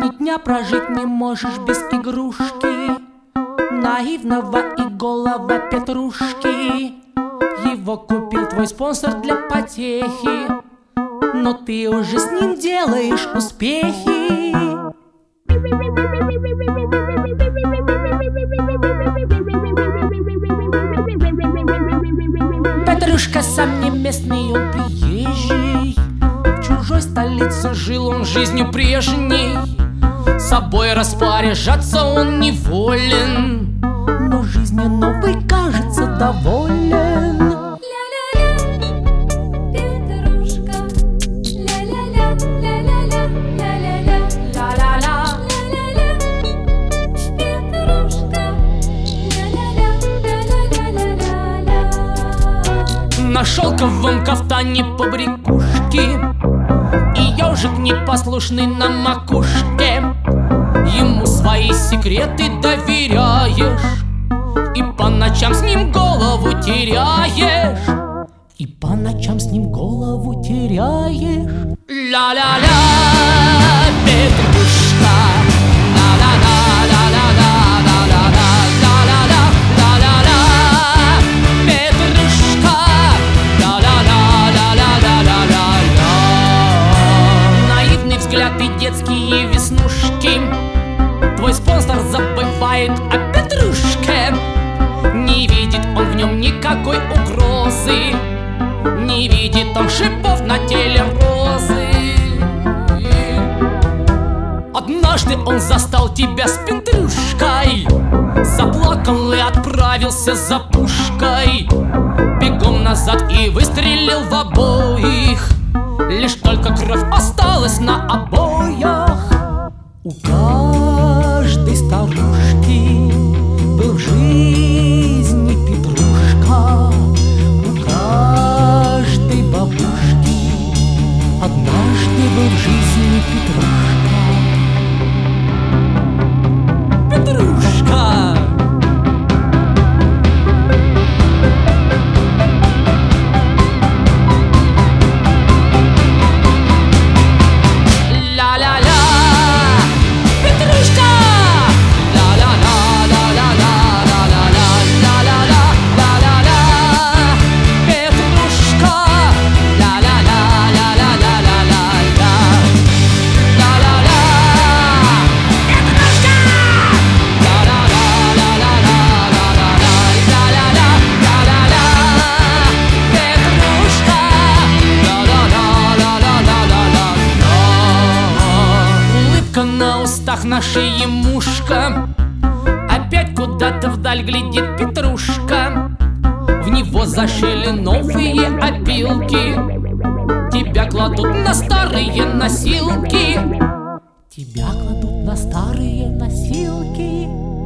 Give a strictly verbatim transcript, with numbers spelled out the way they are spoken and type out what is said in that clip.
Ни дня прожить не можешь без игрушки, наивного и голого Петрушки. Его купил твой спонсор для потехи, но ты уже с ним делаешь успехи. Петрушка сам не местный, он приезжий. В чужой столице жил он жизнью прежней. Собой распоряжаться он неволен, но жизнью новой кажется доволен. На шелковом кафтане побрякушки и ежик непослушный на макушке. Ему свои секреты доверяешь и по ночам с ним голову теряешь. И по ночам с ним голову теряешь. Ля-ля-ля, Петрушка, и детские веснушки. Твой спонсор забывает о Петрушке. Не видит он в нем никакой угрозы, не видит он шипов на теле розы. Однажды он застал тебя с Петрушкой, заплакал и отправился за пушкой. Бегом назад и выстрелил в обоих. Лишь только кровь осталась на обоях. У каждой старушки был в жизни Петрушка. У каждой бабушки однажды был в жизни Петрушка. Петрушка! На устах на шее мушка, опять куда-то вдаль глядит Петрушка. В него зашили новые опилки, тебя кладут на старые носилки. Тебя кладут на старые носилки.